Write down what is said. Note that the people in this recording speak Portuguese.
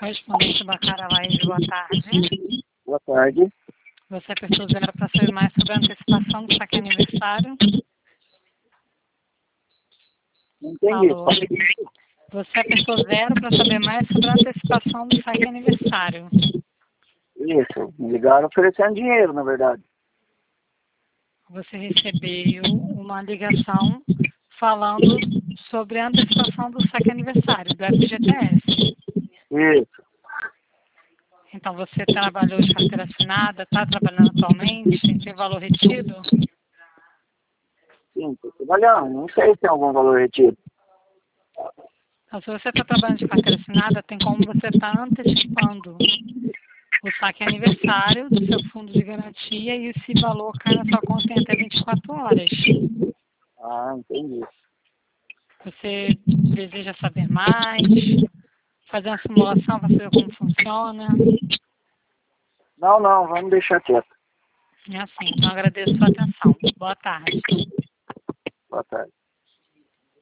Correspondente Bacara Laís, boa tarde. Boa tarde. Você apertou 0 para saber mais sobre a antecipação do saque aniversário? Não entendi. Alô? Você apertou 0 para saber mais sobre a antecipação do saque aniversário? Isso. Me ligaram oferecendo dinheiro, na verdade. Você recebeu uma ligação falando sobre a antecipação do saque aniversário, do FGTS. Isso. Então, você trabalhou de carteira assinada, está trabalhando atualmente, tem valor retido? Sim, estou trabalhando. Não sei se tem algum valor retido. Então, se você está trabalhando de carteira assinada, tem como você estar antecipando o saque aniversário do seu fundo de garantia e esse valor cai na sua conta em até 24 horas. Ah, entendi. Você deseja saber mais? Fazer uma simulação para saber como funciona? Não, vamos deixar quieto. É assim, então agradeço a sua atenção. Boa tarde. Boa tarde.